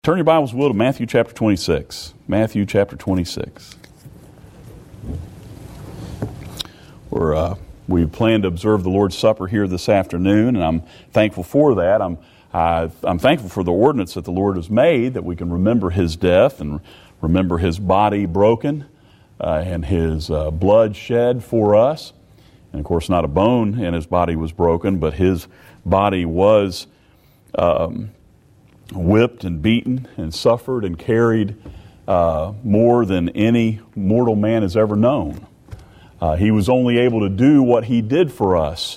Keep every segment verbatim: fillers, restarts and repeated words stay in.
Turn your Bibles, will, to Matthew chapter twenty-six. Matthew chapter twenty-six. We're, uh, we plan to observe the Lord's Supper here this afternoon, and I'm thankful for that. I'm, uh, I'm thankful for the ordinance that the Lord has made, that we can remember His death and remember His body broken uh, and His uh, blood shed for us. And of course, not a bone in His body was broken, but His body was um, whipped and beaten and suffered and carried uh, more than any mortal man has ever known. Uh, he was only able to do what He did for us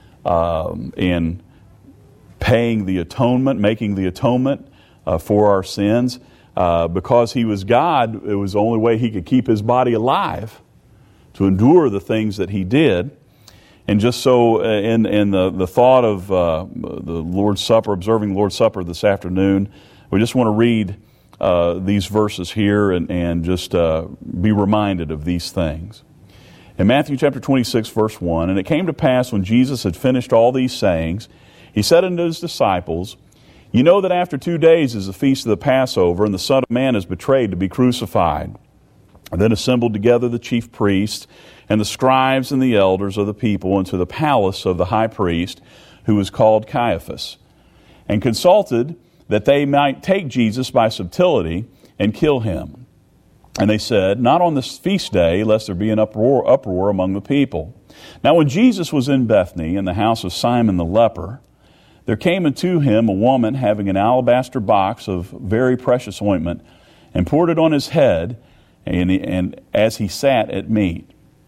um, in paying the atonement, making the atonement uh, for our sins. Uh, because He was God, it was the only way He could keep His body alive to endure the things that He did. And just so in, in the, the thought of uh, the Lord's Supper, observing the Lord's Supper this afternoon, we just want to read uh, these verses here and, and just uh, be reminded of these things. In Matthew chapter twenty-six, verse one, "And it came to pass when Jesus had finished all these sayings, He said unto His disciples, You know that after two days is the feast of the Passover, and the Son of Man is betrayed to be crucified. And then assembled together the chief priests and the scribes and the elders of the people into the palace of the high priest, who was called Caiaphas, and consulted that they might take Jesus by subtlety and kill Him. And they said, Not on this feast day, lest there be an uproar, uproar among the people. Now when Jesus was in Bethany, in the house of Simon the leper, there came unto Him a woman having an alabaster box of very precious ointment, and poured it on His head, and, and as He sat at meat.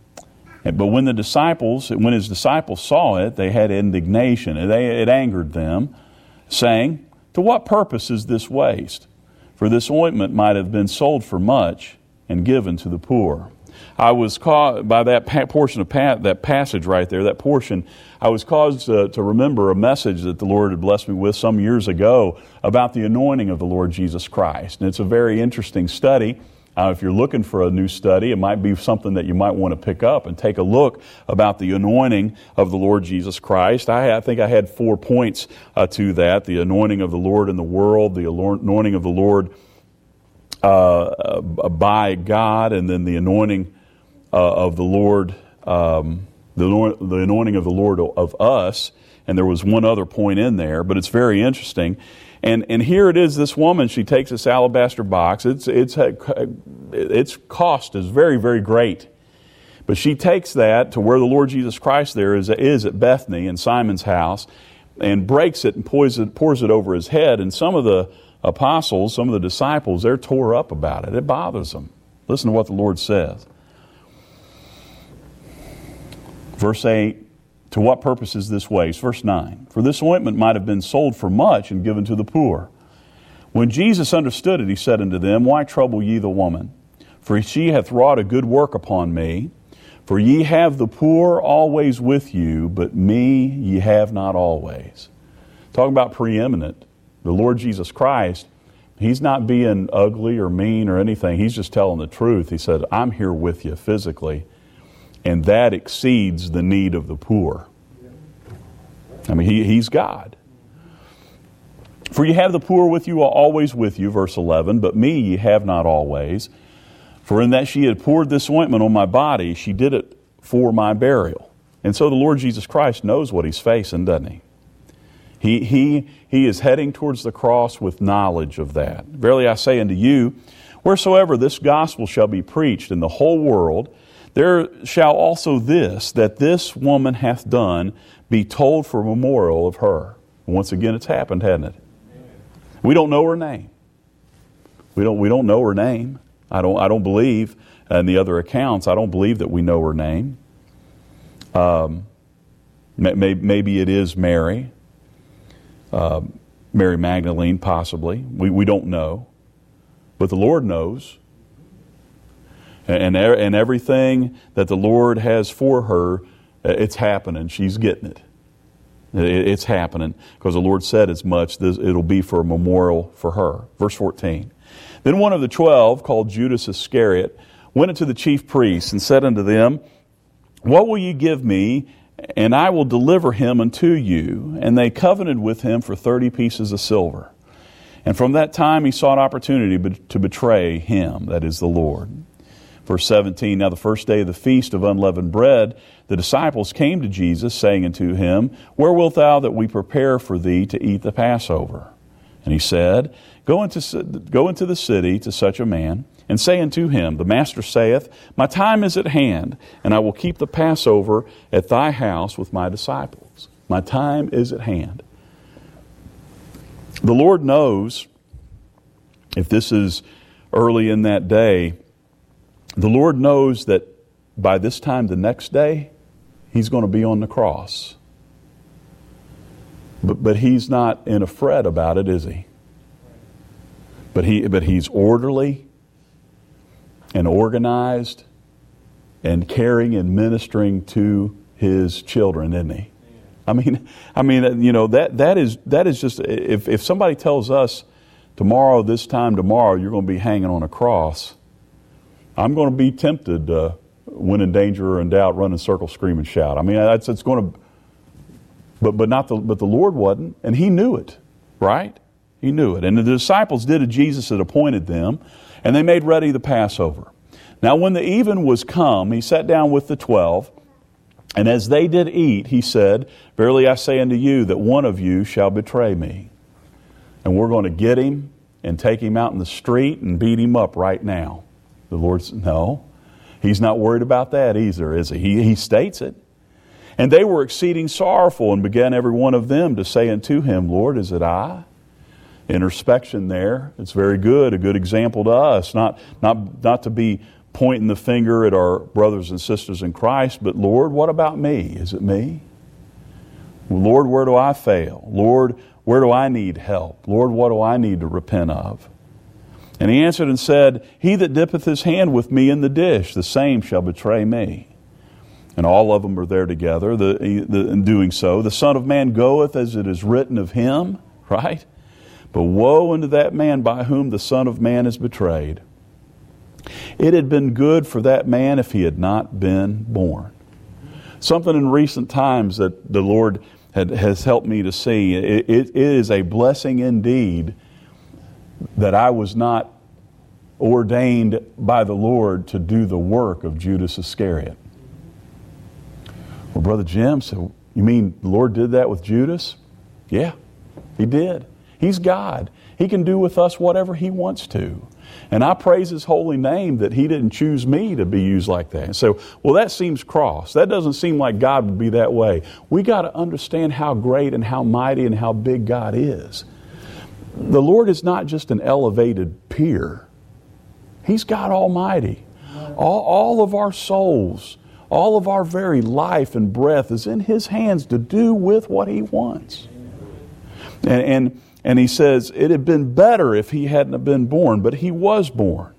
But when the disciples, when His disciples saw it, they had indignation, and they, it angered them, saying, To what purpose is this waste? For this ointment might have been sold for much and given to the poor. I was caught by that pa- portion of pa- that passage right there, that portion, I was caused uh, to remember a message that the Lord had blessed me with some years ago about the anointing of the Lord Jesus Christ. And it's a very interesting study. Uh, if you're looking for a new study, it might be something that you might want to pick up and take a look about the anointing of the Lord Jesus Christ. I, I think I had four points uh, to that: the anointing of the Lord in the world, the anointing of the Lord uh, by God, and then the anointing uh, of the Lord, um, the, the anointing of the Lord of us. And there was one other point in there, but it's very interesting. And and here it is, this woman, she takes this alabaster box. It's it's its cost is very, very great. But she takes that to where the Lord Jesus Christ there is, is at Bethany in Simon's house, and breaks it and pours it, pours it over His head. And some of the apostles, some of the disciples, they're tore up about it. It bothers them. Listen to what the Lord says. Verse eight. To what purpose is this waste? Verse nine. For this ointment might have been sold for much and given to the poor. When Jesus understood it, He said unto them, Why trouble ye the woman? For she hath wrought a good work upon me. For ye have the poor always with you, but me ye have not always. Talking about preeminent, the Lord Jesus Christ, He's not being ugly or mean or anything. He's just telling the truth. He said, I'm here with you physically. And that exceeds the need of the poor. I mean, he, He's God. For ye have the poor with you, always with you, verse eleven, but me ye have not always. For in that she had poured this ointment on my body, she did it for my burial. And so the Lord Jesus Christ knows what He's facing, doesn't He? He, he, he is heading towards the cross with knowledge of that. Verily I say unto you, wheresoever this gospel shall be preached in the whole world, there shall also this, that this woman hath done, be told for memorial of her. Once again, it's happened, hasn't it? We don't know her name. We don't. We don't know her name. I don't. I don't believe in the other accounts. I don't believe that we know her name. Um, may, maybe it is Mary, uh, Mary Magdalene, possibly. We we don't know, but the Lord knows. And, and everything that the Lord has for her, it's happening. She's getting it. It's happening because the Lord said as much. It'll be for a memorial for her. Verse fourteen. Then one of the twelve, called Judas Iscariot, went unto the chief priests and said unto them, What will ye give me, and I will deliver him unto you? And they covenanted with him for thirty pieces of silver. And from that time he sought opportunity to betray him, that is the Lord. Verse seventeen, now the first day of the feast of unleavened bread, the disciples came to Jesus, saying unto him, Where wilt thou that we prepare for thee to eat the Passover? And he said, Go into, go into the city to such a man, and say unto him, The Master saith, My time is at hand, and I will keep the Passover at thy house with my disciples. My time is at hand. The Lord knows, if this is early in that day, the Lord knows that by this time the next day, he's going to be on the cross. But, but he's not in a fret about it, is he? But he, but he's orderly and organized and caring and ministering to his children, isn't he? I mean, I mean, you know, that that is that is just, if if somebody tells us tomorrow, this time tomorrow, you're going to be hanging on a cross, I'm going to be tempted, uh, when in danger or in doubt, run in circles, scream and shout. I mean, that's it's going to, but but not the but the Lord wasn't, and he knew it, right? He knew it, and the disciples did as Jesus had appointed them, and they made ready the Passover. Now, when the even was come, he sat down with the twelve. And as they did eat, he said, Verily I say unto you that one of you shall betray me. And we're going to get him and take him out in the street and beat him up right now. The Lord said, no, he's not worried about that either, is he? He, he states it. And they were exceeding sorrowful, and began every one of them to say unto him, Lord, is it I? Introspection there. It's very good, a good example to us, not, not, not to be pointing the finger at our brothers and sisters in Christ, but Lord, what about me? Is it me? Lord, where do I fail? Lord, where do I need help? Lord, what do I need to repent of? And he answered and said, He that dippeth his hand with me in the dish, the same shall betray me. And all of them are there together. The, the, in doing so, the Son of Man goeth as it is written of him, right? But woe unto that man by whom the Son of Man is betrayed. It had been good for that man if he had not been born. Something in recent times that the Lord had, has helped me to see. It, it, it is a blessing indeed that I was not ordained by the Lord to do the work of Judas Iscariot. Well, Brother Jim, so you mean the Lord did that with Judas? Yeah, he did. He's God. He can do with us whatever he wants to. And I praise his holy name that he didn't choose me to be used like that. So, well, that seems cross. That doesn't seem like God would be that way. We got to understand how great and how mighty and how big God is. The Lord is not just an elevated peer. He's God Almighty. All, all of our souls, all of our very life and breath is in his hands to do with what he wants. And, and And he says, it had been better if he hadn't have been born, but he was born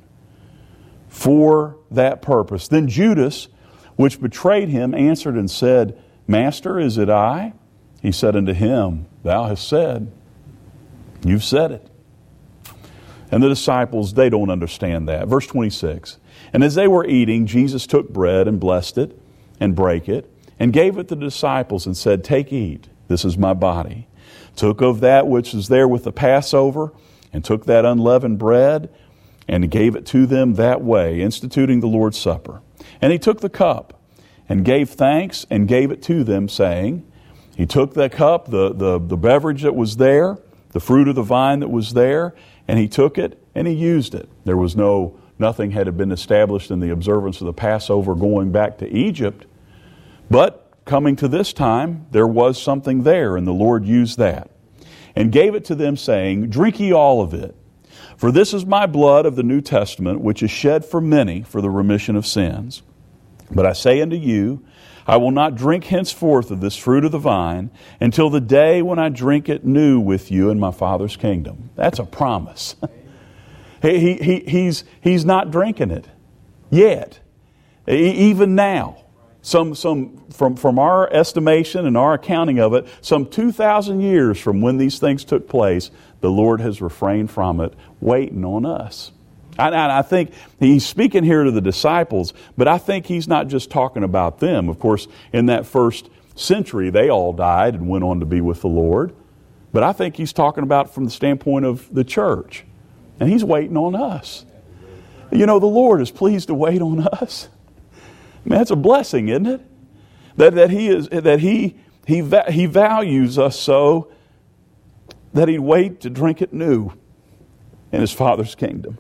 for that purpose. Then Judas, which betrayed him, answered and said, Master, is it I? He said unto him, Thou hast said. You've said it. And the disciples, they don't understand that. Verse twenty-six, And as they were eating, Jesus took bread and blessed it and brake it and gave it to the disciples and said, Take, eat, this is my body. Took of that which was there with the Passover, and took that unleavened bread, and gave it to them that way, instituting the Lord's Supper. And he took the cup, and gave thanks, and gave it to them, saying, he took that cup, the, the, the beverage that was there, the fruit of the vine that was there, and he took it, and he used it. There was no, nothing had been established in the observance of the Passover going back to Egypt, but coming to this time, there was something there, and the Lord used that. And gave it to them, saying, Drink ye all of it. For this is my blood of the New Testament, which is shed for many for the remission of sins. But I say unto you, I will not drink henceforth of this fruit of the vine until the day when I drink it new with you in my Father's kingdom. That's a promise. he, he, he's, he's not drinking it yet, even now. Some, some from, from our estimation and our accounting of it, some two thousand years from when these things took place, the Lord has refrained from it, waiting on us. And I think he's speaking here to the disciples, but I think he's not just talking about them. Of course, in that first century, they all died and went on to be with the Lord. But I think he's talking about from the standpoint of the church. And he's waiting on us. You know, the Lord is pleased to wait on us. Man, that's a blessing, isn't it? That, that he is that he he he values us so that he'd wait to drink it new in his Father's kingdom.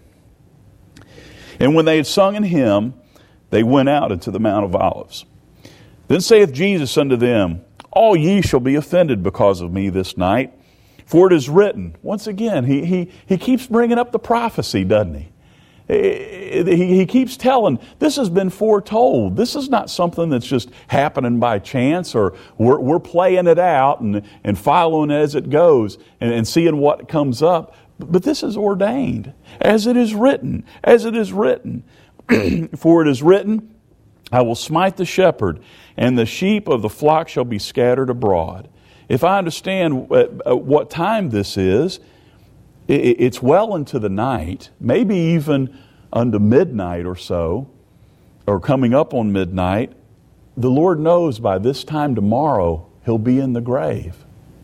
And when they had sung an hymn, they went out into the Mount of Olives. Then saith Jesus unto them, All ye shall be offended because of me this night. For it is written, once again, he, he, he keeps bringing up the prophecy, doesn't he? He, he keeps telling, this has been foretold. This is not something that's just happening by chance, or we're, we're playing it out and, and following it as it goes and, and seeing what comes up. But this is ordained, as it is written, as it is written. For it is written, I will smite the shepherd, and the sheep of the flock shall be scattered abroad. If I understand what time this is, it's well into the night, maybe even unto midnight or so, or coming up on midnight. The Lord knows by this time tomorrow he'll be in the grave.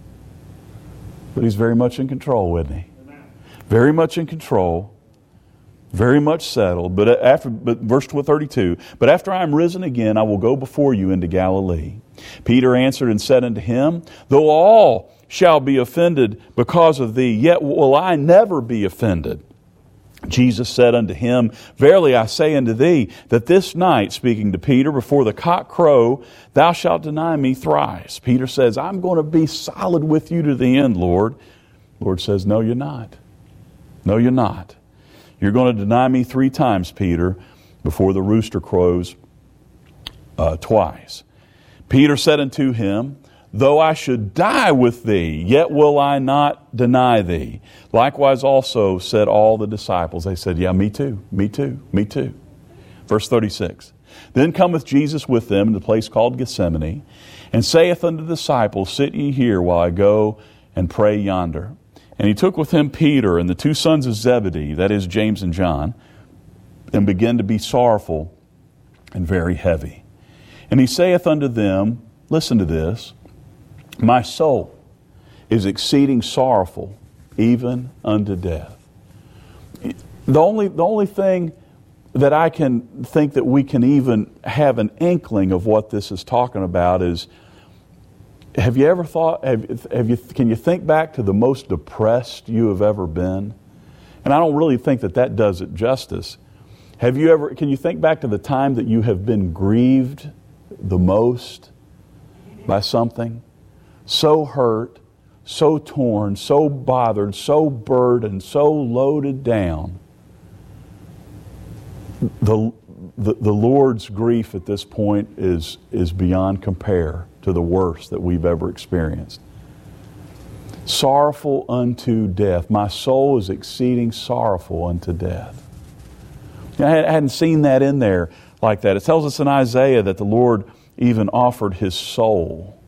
But he's very much in control, isn't he? Very much in control. Very much settled. But after, but verse thirty-two, but after I am risen again, I will go before you into Galilee. Peter answered and said unto him, Though all shall be offended because of thee, yet will I never be offended. Jesus said unto him, Verily I say unto thee, that this night, speaking to Peter, before the cock crow, thou shalt deny me thrice. Peter says, I'm going to be solid with you to the end, Lord. Lord says, No, you're not. No, you're not. You're going to deny me three times, Peter, before the rooster crows uh, twice. Peter said unto him, Though I should die with thee, yet will I not deny thee. Likewise also said all the disciples. They said, Yeah, me too, me too, me too. Verse thirty-six. Then cometh Jesus with them in the place called Gethsemane, and saith unto the disciples, Sit ye here while I go and pray yonder. And he took with him Peter and the two sons of Zebedee, that is, James and John, and began to be sorrowful and very heavy. And he saith unto them, Listen to this, My soul is exceeding sorrowful, even unto death. The only, the only thing that I can think that we can even have an inkling of what this is talking about is, have you ever thought, have, have you, can you think back to the most depressed you have ever been? And I don't really think that that does it justice. Have you ever, can you think back to the time that you have been grieved the most by something? So hurt, so torn, so bothered, so burdened, so loaded down. The, the, the Lord's grief at this point is, is beyond compare to the worst that we've ever experienced. Sorrowful unto death. My soul is exceeding sorrowful unto death. I hadn't seen that in there like that. It tells us in Isaiah that the Lord even offered His soul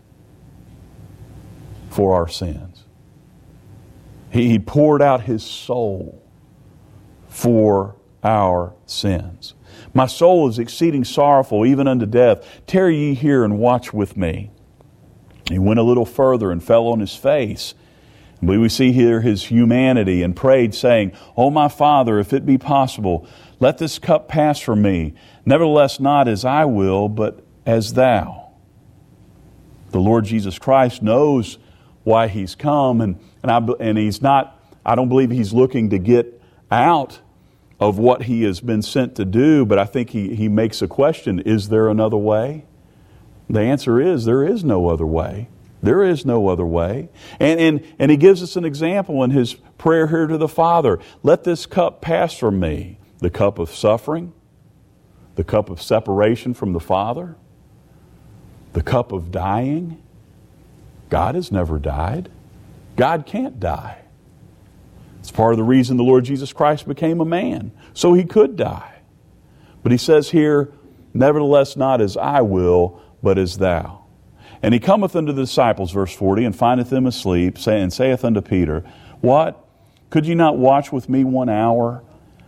for our sins. He, he poured out His soul for our sins. My soul is exceeding sorrowful, even unto death. Tarry ye here and watch with me. He went a little further and fell on his face. We see here his humanity, and prayed, saying, O my Father, if it be possible, let this cup pass from me. Nevertheless, not as I will, but as thou. The Lord Jesus Christ knows why He's come, and, and, I, and He's not, I don't believe He's looking to get out of what He has been sent to do, but I think he, he makes a question, is there another way? The answer is, there is no other way. There is no other way. And, and, and He gives us an example in His prayer here to the Father. Let this cup pass from me. The cup of suffering, the cup of separation from the Father, the cup of dying. God has never died. God can't die. It's part of the reason the Lord Jesus Christ became a man, so He could die. But He says here, nevertheless, not as I will, but as thou. And He cometh unto the disciples, verse forty, and findeth them asleep, and saith unto Peter, What? Could ye not watch with me one hour?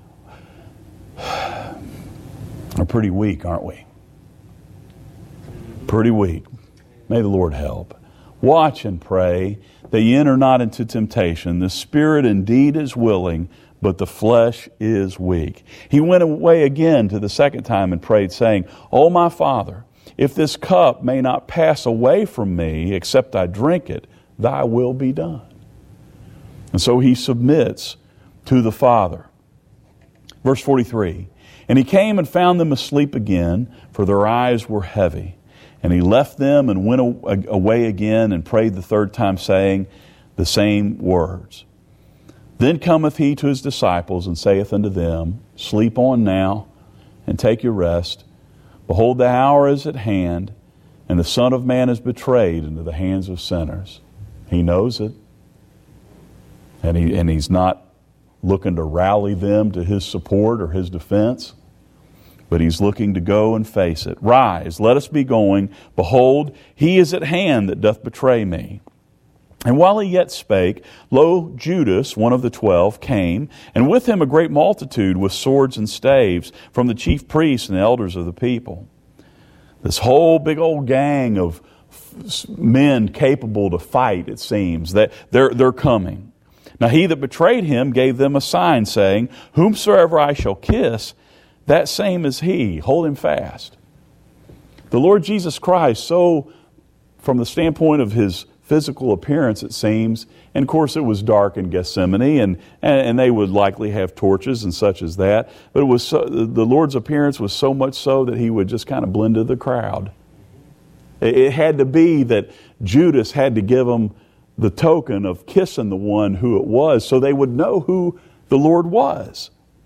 We're pretty weak, aren't we? Pretty weak. May the Lord help. Watch and pray, that ye enter not into temptation. The spirit indeed is willing, but the flesh is weak. He went away again to the second time and prayed, saying, O my Father, if this cup may not pass away from me, except I drink it, thy will be done. And so he submits to the Father. Verse forty-three, and he came and found them asleep again, for their eyes were heavy. And he left them and went away again and prayed the third time, saying the same words. Then cometh he to his disciples and saith unto them, Sleep on now, and take your rest. Behold, the hour is at hand, and the Son of Man is betrayed into the hands of sinners. He knows it. And he and he's not looking to rally them to his support or his defense, but he's looking to go and face it. Rise, let us be going. Behold, he is at hand that doth betray me. And while he yet spake, lo, Judas, one of the twelve, came, and with him a great multitude with swords and staves from the chief priests and the elders of the people. This whole big old gang of men capable to fight, it seems, that they're, they're coming. Now he that betrayed him gave them a sign, saying, Whomsoever I shall kiss, that same is he. Hold him fast. The Lord Jesus Christ, so from the standpoint of his physical appearance, it seems, and of course it was dark in Gethsemane, and, and, and they would likely have torches and such as that, but it was so, the Lord's appearance was so much so that he would just kind of blend into the crowd. It, it had to be that Judas had to give him the token of kissing the one who it was, so they would know who the Lord was.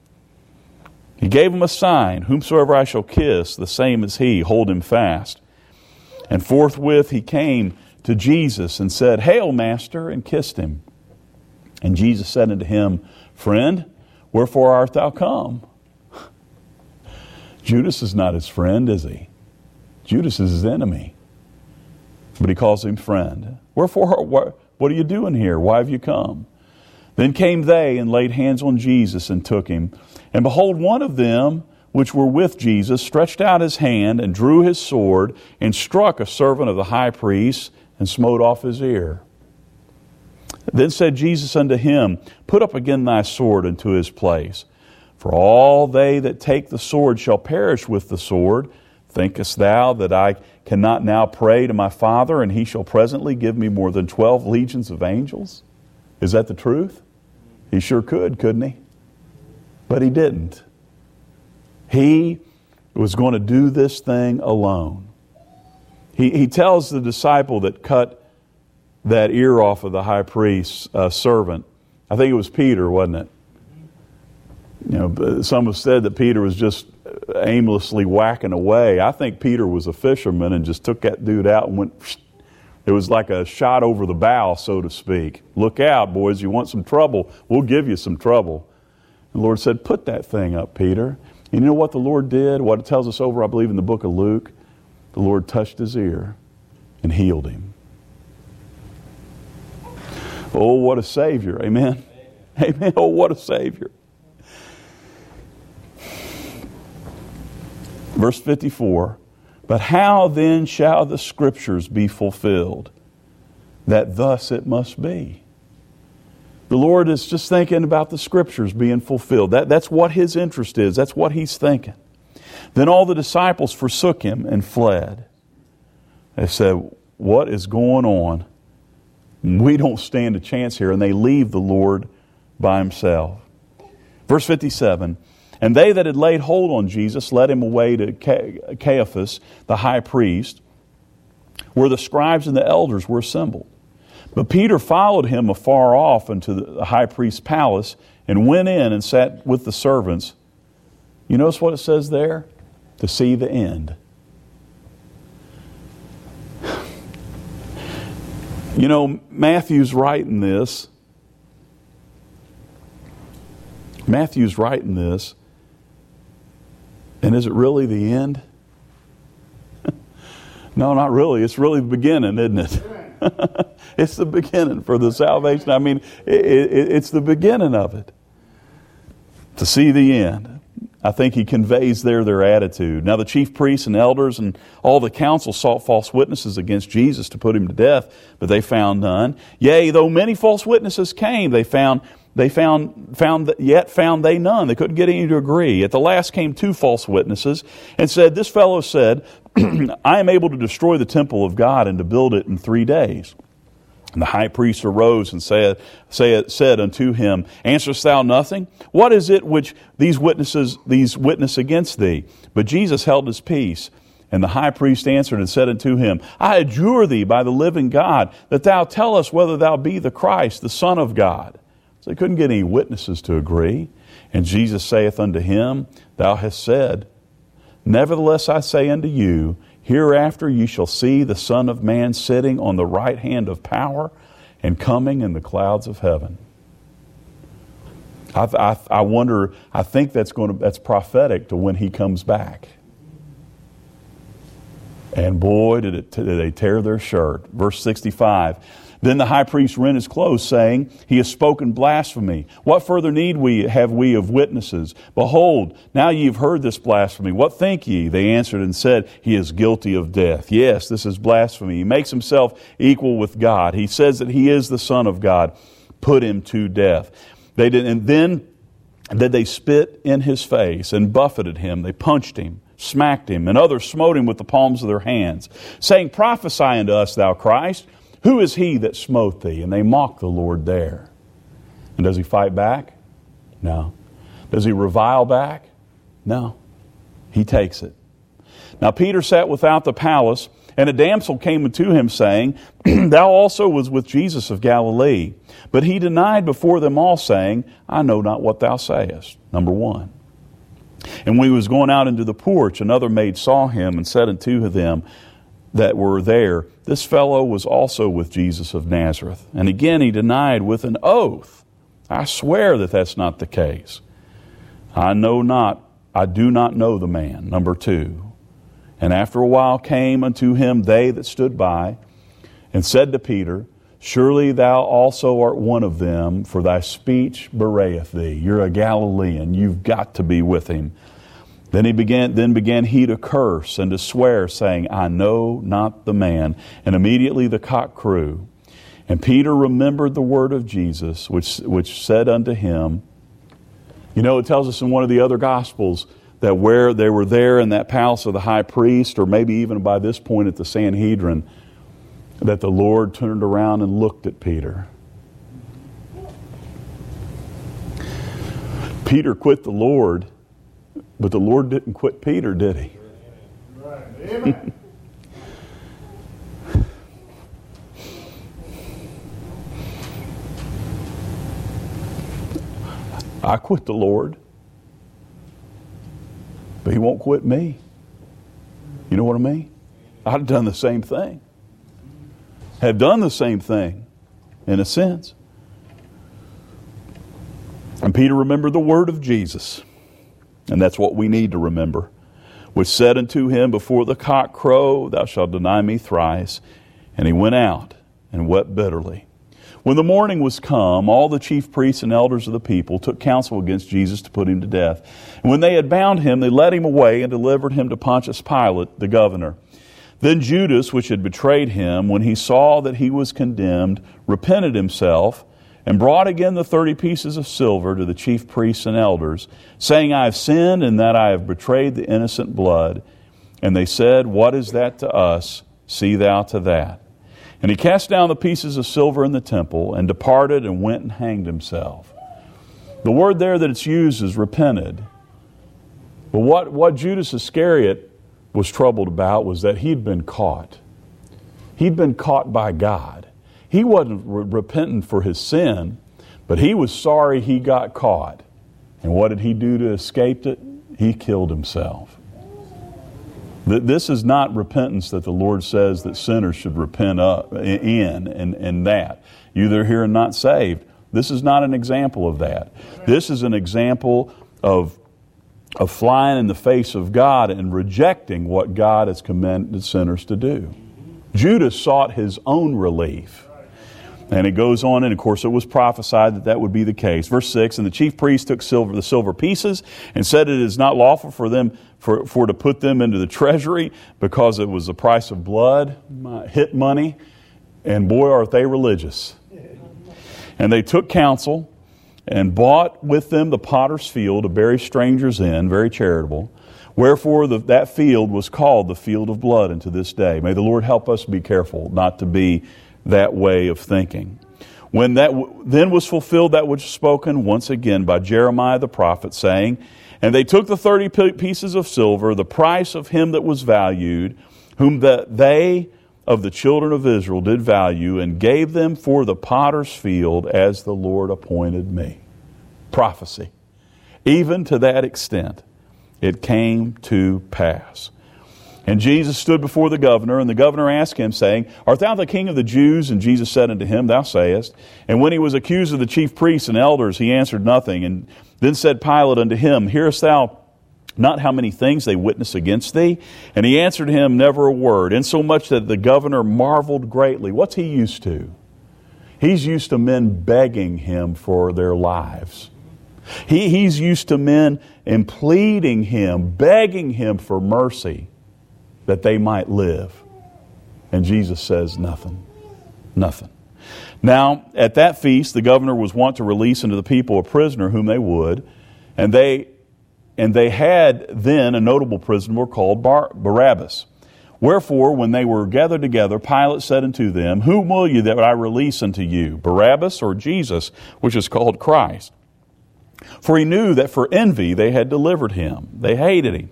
He gave him a sign, Whomsoever I shall kiss, the same is he, hold him fast. And forthwith he came to Jesus and said, Hail, Master, and kissed him. And Jesus said unto him, Friend, wherefore art thou come? Judas is not his friend, is he? Judas is his enemy. But he calls him friend. Wherefore, what are you doing here? Why have you come? Then came they and laid hands on Jesus and took him. And behold, one of them which were with Jesus stretched out his hand and drew his sword and struck a servant of the high priest and smote off his ear. Then said Jesus unto him, Put up again thy sword into his place. For all they that take the sword shall perish with the sword. Thinkest thou that I cannot now pray to my Father, and he shall presently give me more than twelve legions of angels? Is that the truth? He sure could, couldn't he? But he didn't. He was going to do this thing alone. He, he tells the disciple that cut that ear off of the high priest's uh, servant. I think it was Peter, wasn't it? You know, some have said that Peter was just aimlessly whacking away. I think Peter was a fisherman and just took that dude out and went. It was like a shot over the bow, so to speak. Look out, boys, you want some trouble? We'll give you some trouble. And the Lord said, Put that thing up, Peter. And you know what the Lord did? What it tells us over, I believe, in the book of Luke? The Lord touched his ear and healed him. Oh, what a Savior. Amen. Amen. Oh, what a Savior. Verse fifty-four, But how then shall the Scriptures be fulfilled, that thus it must be? The Lord is just thinking about the Scriptures being fulfilled. That, that's what His interest is. That's what He's thinking. Then all the disciples forsook Him and fled. They said, What is going on? We don't stand a chance here. And they leave the Lord by Himself. Verse fifty-seven, And they that had laid hold on Jesus led Him away to Caiaphas, the high priest, where the scribes and the elders were assembled. But Peter followed Him afar off into the high priest's palace and went in and sat with the servants. You notice what it says there? To see the end. You know, Matthew's writing this. Matthew's writing this. And is it really the end? No, not really. It's really the beginning, isn't it? It's the beginning for the salvation. I mean, it, it, it's the beginning of it. To see the end. I think he conveys there their attitude. Now the chief priests and elders and all the council sought false witnesses against Jesus to put him to death, but they found none. Yea, though many false witnesses came, they found they found found yet found they none. They couldn't get any to agree. At the last came two false witnesses and said, This fellow said, I am able to destroy the temple of God and to build it in three days. And the high priest arose and said, said, said unto him, Answerest thou nothing? What is it which these witnesses these witness against thee? But Jesus held his peace. And the high priest answered and said unto him, I adjure thee by the living God, that thou tell us whether thou be the Christ, the Son of God. So they couldn't get any witnesses to agree. And Jesus saith unto him, Thou hast said, Nevertheless I say unto you, Hereafter ye shall see the Son of Man sitting on the right hand of power and coming in the clouds of heaven. I, I, I wonder, I think that's going to, that's prophetic to when he comes back. And boy, did, it, did they tear their shirt. Verse sixty-five. Then the high priest rent his clothes, saying, He has spoken blasphemy. What further need we have we of witnesses? Behold, now ye have heard this blasphemy. What think ye? They answered and said, He is guilty of death. Yes, this is blasphemy. He makes himself equal with God. He says that he is the Son of God. Put him to death. They did, and then did they spit in his face and buffeted him. They punched him, smacked him, and others smote him with the palms of their hands, saying, Prophesy unto us, thou Christ. Who is he that smote thee? And they mock the Lord there. And does he fight back? No. Does he revile back? No. He takes it. Now Peter sat without the palace, and a damsel came unto him, saying, Thou also was with Jesus of Galilee. But he denied before them all, saying, I know not what thou sayest. Number one. And when he was going out into the porch, another maid saw him and said unto them that were there, This fellow was also with Jesus of Nazareth. And again he denied with an oath, I swear that that's not the case. I know not, I do not know the man. Number two. And after a while came unto him they that stood by, and said to Peter, Surely thou also art one of them, for thy speech bewrayeth thee. You're a Galilean, you've got to be with him. Then he began. Then began he to curse and to swear, saying, I know not the man. And immediately the cock crew. And Peter remembered the word of Jesus, which which said unto him, you know, it tells us in one of the other Gospels that where they were there in that palace of the high priest, or maybe even by this point at the Sanhedrin, that the Lord turned around and looked at Peter. Peter quit the Lord, but the Lord didn't quit Peter, did he? Right. Amen. I quit the Lord, but he won't quit me. You know what I mean? I'd have done the same thing. Have done the same thing, in a sense. And Peter remembered the word of Jesus. And that's what we need to remember. Which said unto him, Before the cock crow, thou shalt deny me thrice. And he went out and wept bitterly. When the morning was come, all the chief priests and elders of the people took counsel against Jesus to put him to death. And when they had bound him, they led him away and delivered him to Pontius Pilate, the governor. Then Judas, which had betrayed him, when he saw that he was condemned, repented himself, and brought again the thirty pieces of silver to the chief priests and elders, saying, I have sinned in that I have betrayed the innocent blood. And they said, What is that to us? See thou to that. And he cast down the pieces of silver in the temple, and departed and went and hanged himself. The word there that it's used is repented. But what, what Judas Iscariot was troubled about was that he'd been caught. He'd been caught by God. He wasn't re- repentant for his sin, but he was sorry he got caught. And what did he do to escape it? He killed himself. Th- this is not repentance that the Lord says that sinners should repent up in and, and that. You that are here and not saved. This is not an example of that. This is an example of of flying in the face of God and rejecting what God has commanded sinners to do. Judas sought his own relief. And it goes on, and of course it was prophesied that that would be the case. Verse six, and the chief priest took silver, the silver pieces and said, it is not lawful for them for, for to put them into the treasury, because it was the price of blood, hit money, and boy, are they religious. And they took counsel and bought with them the potter's field to bury strangers in, very charitable. Wherefore the, that field was called the field of blood unto this day. May the Lord help us be careful not to be that way of thinking. When that w- then was fulfilled that which was spoken once again by Jeremiah the prophet, saying, and they took the thirty pieces of silver, the price of him that was valued, whom the, they of the children of Israel did value, and gave them for the potter's field as the Lord appointed me. Prophecy. Even to that extent, it came to pass. And Jesus stood before the governor, and the governor asked him, saying, art thou the king of the Jews? And Jesus said unto him, thou sayest. And when he was accused of the chief priests and elders, he answered nothing. And then said Pilate unto him, hearest thou not how many things they witness against thee? And he answered him never a word, insomuch that the governor marveled greatly. What's he used to? He's used to men begging him for their lives. He, he's used to men impleading him, begging him for mercy, that they might live. And Jesus says nothing. Nothing. Now, at that feast, the governor was wont to release unto the people a prisoner whom they would. And they and they had then a notable prisoner called Bar- Barabbas. Wherefore, when they were gathered together, Pilate said unto them, whom will you that I release unto you, Barabbas or Jesus, which is called Christ? For he knew that for envy they had delivered him. They hated him.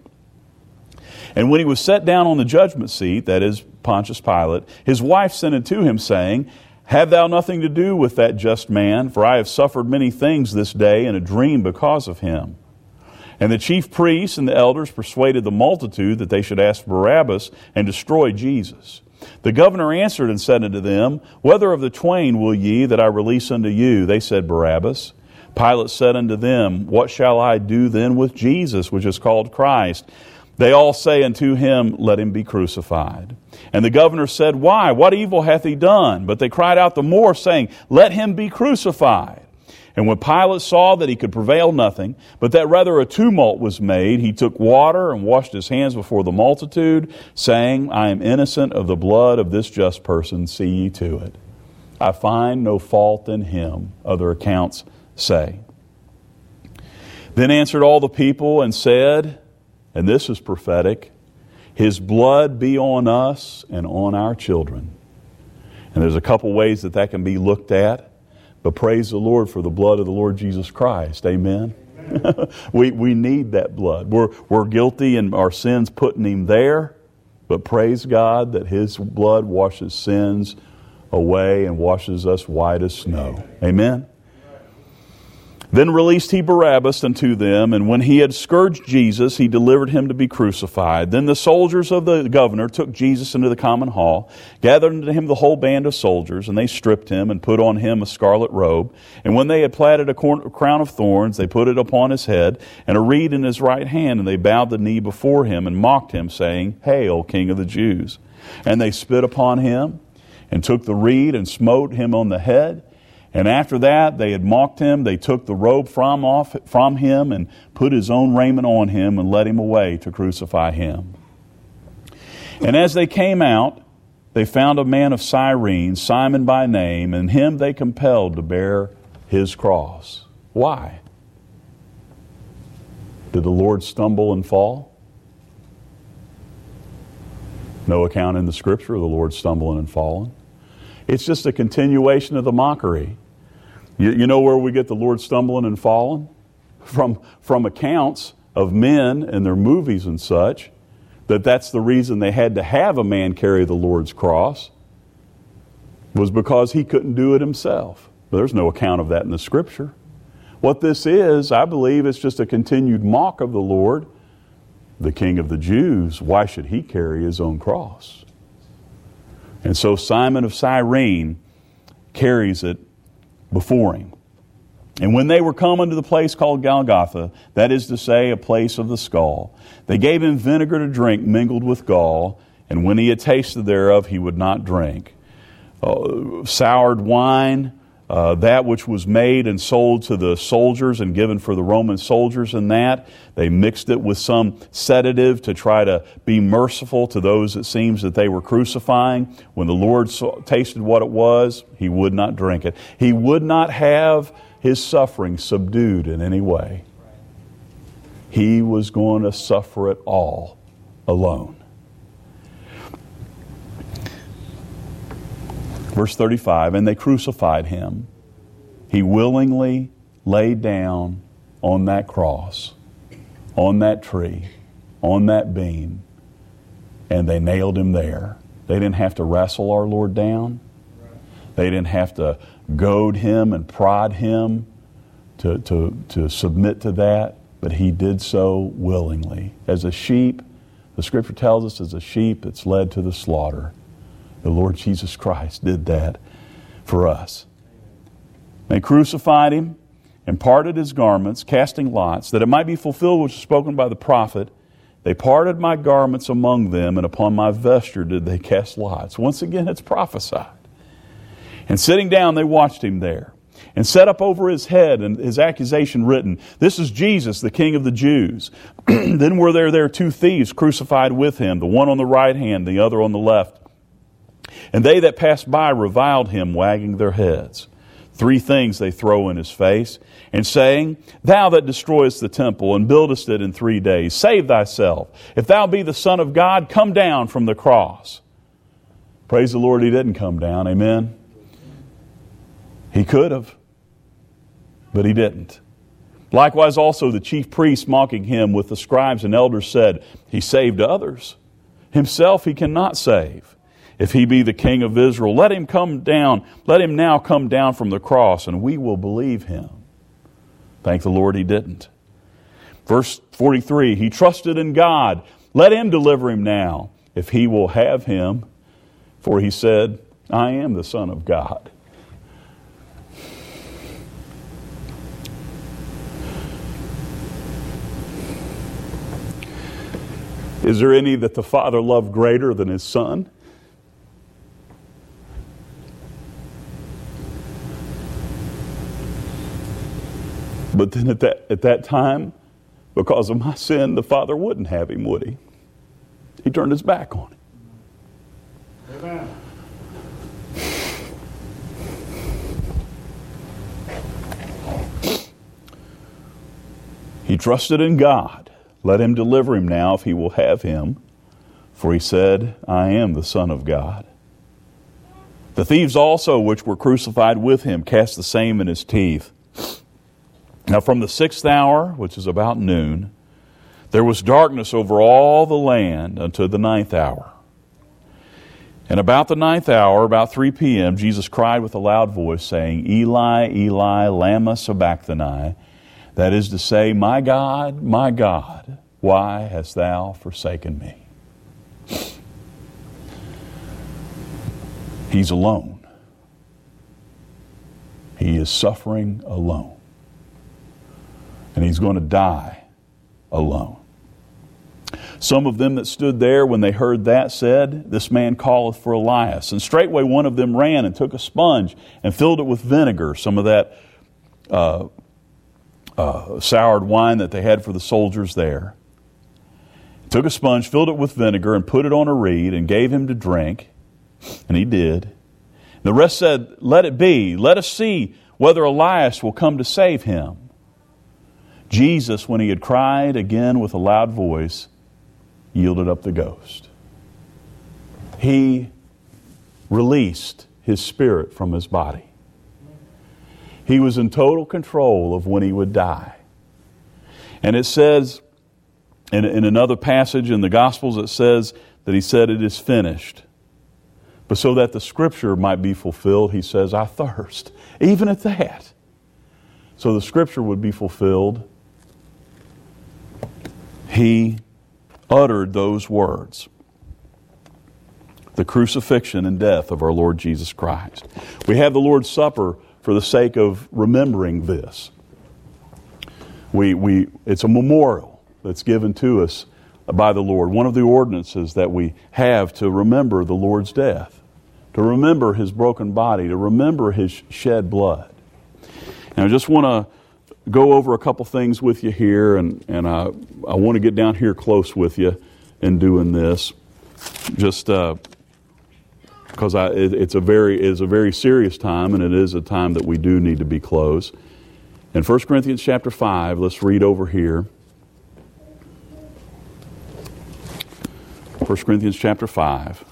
And when he was set down on the judgment seat, that is Pontius Pilate, his wife sent unto him, saying, have thou nothing to do with that just man? For I have suffered many things this day in a dream because of him. And the chief priests and the elders persuaded the multitude that they should ask Barabbas and destroy Jesus. The governor answered and said unto them, whether of the twain will ye that I release unto you? They said, Barabbas. Pilate said unto them, what shall I do then with Jesus, which is called Christ? They all say unto him, let him be crucified. And the governor said, why? What evil hath he done? But they cried out the more, saying, let him be crucified. And when Pilate saw that he could prevail nothing, but that rather a tumult was made, he took water and washed his hands before the multitude, saying, I am innocent of the blood of this just person, see ye to it. I find no fault in him, other accounts say. Then answered all the people and said, and this is prophetic, his blood be on us and on our children. And there's a couple ways that that can be looked at, but praise the Lord for the blood of the Lord Jesus Christ. Amen. Amen. we we need that blood. We're we're guilty in our sins putting him there, but praise God that his blood washes sins away and washes us white as snow. Amen. Then released he Barabbas unto them, and when he had scourged Jesus, he delivered him to be crucified. Then the soldiers of the governor took Jesus into the common hall, gathered unto him the whole band of soldiers, and they stripped him and put on him a scarlet robe. And when they had platted a crown of thorns, they put it upon his head, and a reed in his right hand, and they bowed the knee before him and mocked him, saying, Hail, King of the Jews! And they spit upon him, and took the reed and smote him on the head. And after that, they had mocked him. They took the robe from off from him and put his own raiment on him and led him away to crucify him. And as they came out, they found a man of Cyrene, Simon by name, and him they compelled to bear his cross. Why? Did the Lord stumble and fall? No account in the Scripture of the Lord stumbling and falling. It's just a continuation of the mockery. You, you know where we get the Lord stumbling and falling? From, from accounts of men and their movies and such, that that's the reason they had to have a man carry the Lord's cross, was because he couldn't do it himself. But there's no account of that in the Scripture. What this is, I believe, is just a continued mock of the Lord, the King of the Jews. Why should he carry his own cross? And so Simon of Cyrene carries it before him. And when they were come unto the place called Golgotha, that is to say, a place of the skull, they gave him vinegar to drink mingled with gall, and when he had tasted thereof, he would not drink. uh, soured wine, uh, that which was made and sold to the soldiers and given for the Roman soldiers in that. They mixed it with some sedative to try to be merciful to those it seems that they were crucifying. When the Lord saw, tasted what it was, He would not drink it. He would not have His suffering subdued in any way. He was going to suffer it all alone. Verse thirty-five, and they crucified Him. He willingly laid down on that cross, on that tree, on that beam, and they nailed Him there. They didn't have to wrestle our Lord down. They didn't have to goad Him and prod Him to, to, to submit to that, but He did so willingly. As a sheep, the Scripture tells us, as a sheep that's led to the slaughter, the Lord Jesus Christ did that for us. They crucified Him and parted His garments, casting lots, that it might be fulfilled which was spoken by the prophet. They parted my garments among them, and upon my vesture did they cast lots. Once again, it's prophesied. And sitting down, they watched Him there, and set up over His head and His accusation written, this is Jesus, the King of the Jews. Then were there there two thieves crucified with Him, the one on the right hand, the other on the left. And they that passed by reviled Him, wagging their heads. Three things they throw in His face, and saying, thou that destroyest the temple, and buildest it in three days, save thyself. If thou be the Son of God, come down from the cross. Praise the Lord, He didn't come down. Amen. He could have, but He didn't. Likewise also the chief priests mocking Him with the scribes and elders said, He saved others. Himself He cannot save. If He be the King of Israel, let Him come down. Let Him now come down from the cross, and we will believe Him. Thank the Lord He didn't. Verse forty-three, He trusted in God. Let Him deliver him now, if He will have him. For He said, I am the Son of God. Is there any that the Father loved greater than His Son? But then at that, at that time, because of my sin, the Father wouldn't have Him, would He? He turned His back on Him. Amen. He trusted in God. Let Him deliver him now if He will have him. For He said, I am the Son of God. The thieves also, which were crucified with Him, cast the same in His teeth. Now from the sixth hour, which is about noon, there was darkness over all the land unto the ninth hour. And about the ninth hour, about three p.m., Jesus cried with a loud voice, saying, Eli, Eli, lama sabachthani. That is to say, my God, my God, why hast Thou forsaken me? He's alone. He is suffering alone. And He's going to die alone. Some of them that stood there when they heard that said, this man calleth for Elias. And straightway one of them ran and took a sponge and filled it with vinegar, some of that uh, uh, soured wine that they had for the soldiers there. Took a sponge, filled it with vinegar, and put it on a reed, and gave him to drink. And he did. The rest said, let it be. Let us see whether Elias will come to save him. Jesus, when He had cried again with a loud voice, yielded up the ghost. He released His spirit from His body. He was in total control of when He would die. And it says, in, in another passage in the Gospels, it says that He said, it is finished. But so that the Scripture might be fulfilled, He says, I thirst. Even at that. So the Scripture would be fulfilled. He uttered those words. The crucifixion and death of our Lord Jesus Christ. We have the Lord's Supper for the sake of remembering this. We, we, it's a memorial that's given to us by the Lord. One of the ordinances that we have to remember the Lord's death. to remember his broken body, to remember his shed blood. And I just want to go over a couple things with you here, and, and I, I want to get down here close with you in doing this, just uh, because I, it, it's a very it's a very serious time, and it is a time that we do need to be close. In First Corinthians chapter five, let's read over here. First Corinthians chapter five.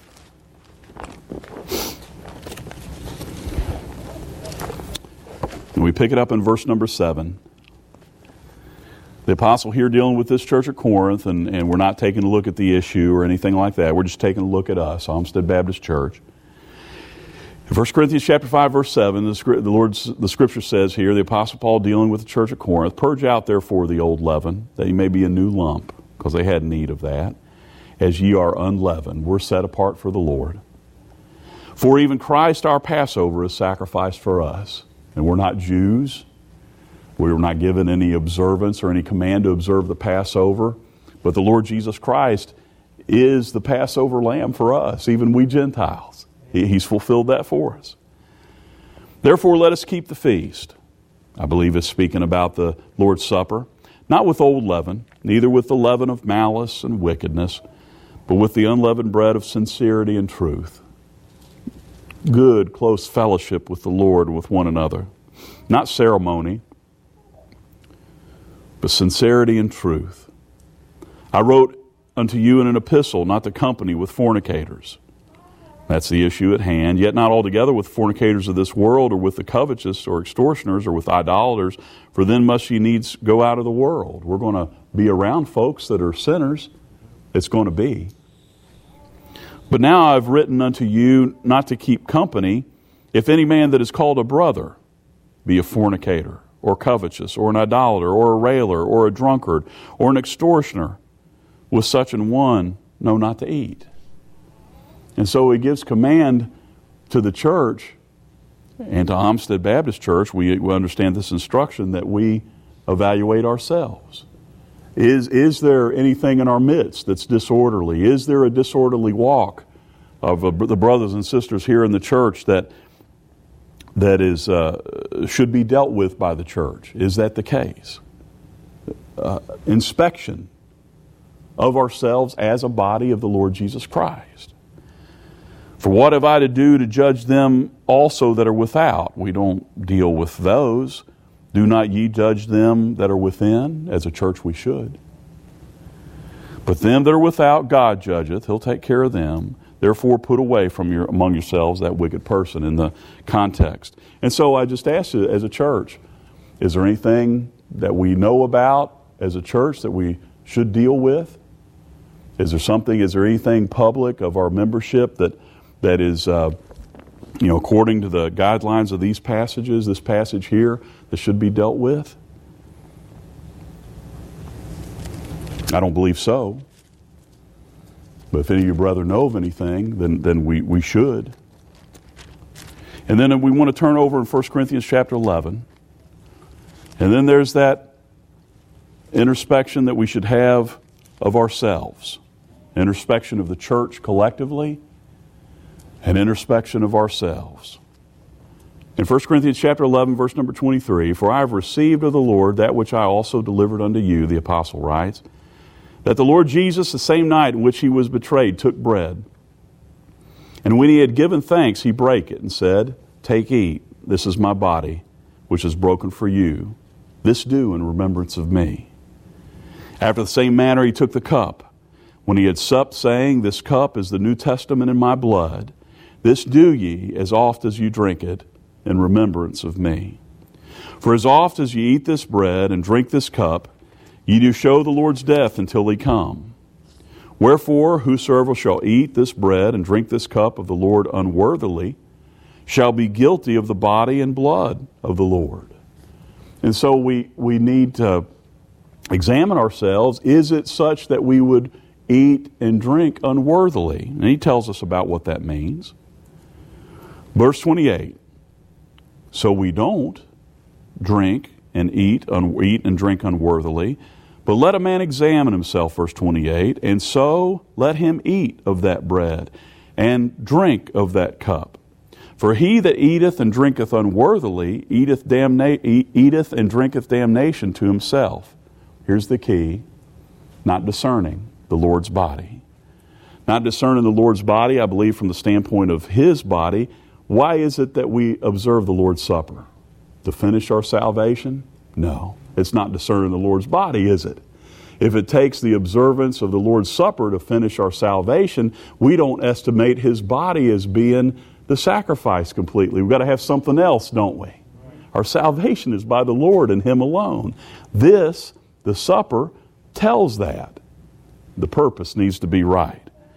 And we pick it up in verse number seven. The apostle here dealing with this church at Corinth, and, and we're not taking a look at the issue or anything like that. We're just taking a look at us, Olmsted Baptist Church. In First Corinthians chapter five, verse seven, the, the Lord's the Scripture says here, the apostle Paul dealing with the church at Corinth, "Purge out therefore the old leaven, that ye may be a new lump," because they had need of that, "as ye are unleavened." We're set apart for the Lord. "For even Christ our Passover is sacrificed for us." And we're not Jews. We were not given any observance or any command to observe the Passover. But the Lord Jesus Christ is the Passover lamb for us, even we Gentiles. He, he's fulfilled that for us. "Therefore let us keep the feast." I believe it's speaking about the Lord's Supper. "Not with old leaven, neither with the leaven of malice and wickedness, but with the unleavened bread of sincerity and truth." Good, close fellowship with the Lord, with one another. Not ceremony, but sincerity and truth. "I wrote unto you in an epistle not to company with fornicators." That's the issue at hand. "Yet not altogether with fornicators of this world, or with the covetous, or extortioners, or with idolaters, for then must ye needs go out of the world." We're going to be around folks that are sinners. It's going to be. "But now I've written unto you not to keep company, if any man that is called a brother be a fornicator, or covetous, or an idolater, or a railer, or a drunkard, or an extortioner. With such an one, no, not to eat." And so he gives command to the church, and to Olmsted Baptist Church, we, we understand this instruction that we evaluate ourselves. Is, is there anything in our midst that's disorderly? Is there a disorderly walk of uh, the brothers and sisters here in the church that that is uh, should be dealt with by the church? Is that the case? Uh, inspection of ourselves as a body of the Lord Jesus Christ. "For what have I to do to judge them also that are without?" We don't deal with those. "Do not ye judge them that are within?" As a church we should. "But them that are without God judgeth." He'll take care of them. "Therefore put away from your among yourselves that wicked person," in the context. And so I just ask you, as a church, is there anything that we know about as a church that we should deal with? Is there something, is there anything public of our membership that that is, uh, you know, according to the guidelines of these passages, this passage here, that should be dealt with? I don't believe so. But if any of your brethren know of anything, then, then we, we should. And then we want to turn over in First Corinthians chapter eleven. And then there's that introspection that we should have of ourselves. Introspection of the church collectively, and introspection of ourselves. In First Corinthians chapter eleven, verse number twenty-three, "For I have received of the Lord that which I also delivered unto you," the apostle writes, "that the Lord Jesus, the same night in which he was betrayed, took bread. And when he had given thanks, he brake it and said, Take, eat, this is my body, which is broken for you. This do in remembrance of me. After the same manner he took the cup, when he had supped, saying, This cup is the New Testament in my blood. This do ye, as oft as you drink it, in remembrance of me. For as oft as ye eat this bread and drink this cup, ye do show the Lord's death until he come. Wherefore, whosoever shall eat this bread and drink this cup of the Lord unworthily shall be guilty of the body and blood of the Lord." And so we, we need to examine ourselves. Is it such that we would eat and drink unworthily? And he tells us about what that means. Verse twenty-eight, "So we don't drink and eat, un- eat and drink unworthily, but let a man examine himself," verse twenty-eight, "and so let him eat of that bread and drink of that cup. For he that eateth and drinketh unworthily eateth, damna- eateth and drinketh damnation to himself. Here's the key: not discerning the Lord's body. Not discerning the Lord's body, I believe, from the standpoint of His body. Why is it that we observe the Lord's Supper? To finish our salvation? No. It's not discerning the Lord's body, is it? If it takes the observance of the Lord's Supper to finish our salvation, we don't estimate His body as being the sacrifice completely. We've got to have something else, don't we? Our salvation is by the Lord and Him alone. This, the supper, tells that. The purpose needs to be right.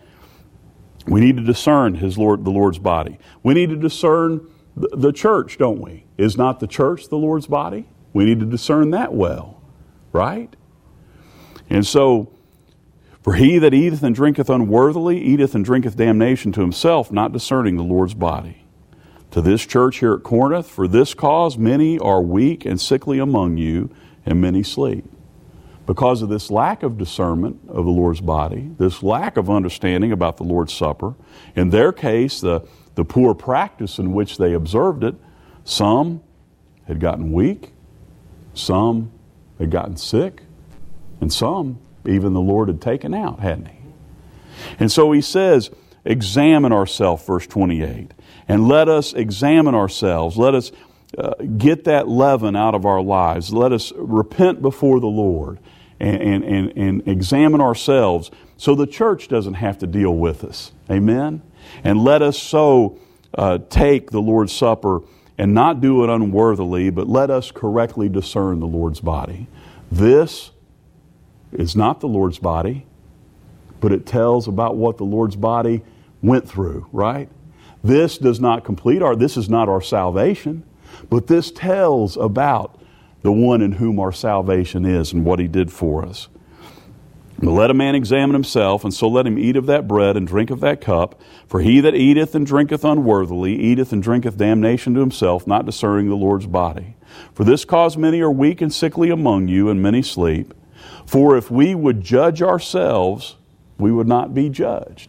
We need to discern His Lord, the Lord's body. We need to discern the, the church, don't we? Is not the church the Lord's body? We need to discern that well, right? And so, for he that eateth and drinketh unworthily eateth and drinketh damnation to himself, not discerning the Lord's body. To this church here at Corinth, for this cause many are weak and sickly among you, and many sleep. Because of this lack of discernment of the Lord's body, this lack of understanding about the Lord's Supper, in their case, the, the poor practice in which they observed it, some had gotten weak, some had gotten sick, and some even the Lord had taken out, hadn't He? And so He says, examine ourselves, verse twenty-eight, and let us examine ourselves. Let us uh, get that leaven out of our lives. Let us repent before the Lord and, and, and, and examine ourselves so the church doesn't have to deal with us. Amen? And let us so uh, take the Lord's Supper and not do it unworthily, but let us correctly discern the Lord's body. This is not the Lord's body, but it tells about what the Lord's body went through, right? This does not complete our, this is not our salvation, but this tells about the one in whom our salvation is and what He did for us. But let a man examine himself, and so let him eat of that bread and drink of that cup. For he that eateth and drinketh unworthily eateth and drinketh damnation to himself, not discerning the Lord's body. For this cause many are weak and sickly among you, and many sleep. For if we would judge ourselves, we would not be judged.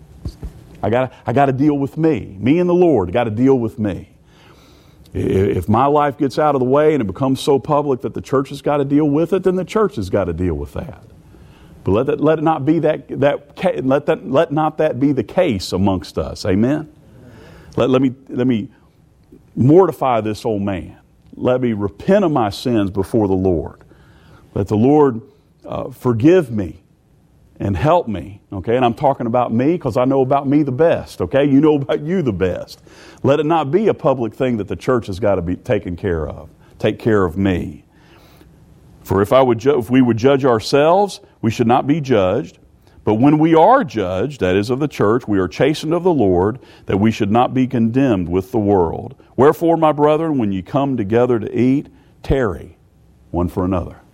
I got I got to deal with me. Me and the Lord got to deal with me. If my life gets out of the way and it becomes so public that the church has got to deal with it, then the church has got to deal with that. But let that, let it not be that that let that let not that be the case amongst us. Amen. Let, let me let me mortify this old man. Let me repent of my sins before the Lord. Let the Lord uh, forgive me and help me. Okay, and I'm talking about me because I know about me the best. Okay, you know about you the best. Let it not be a public thing that the church has got to be taken care of. Take care of me. For if I would, ju- if we would judge ourselves, we should not be judged. But when we are judged, that is of the church, we are chastened of the Lord, that we should not be condemned with the world. Wherefore, my brethren, when ye come together to eat, tarry one for another.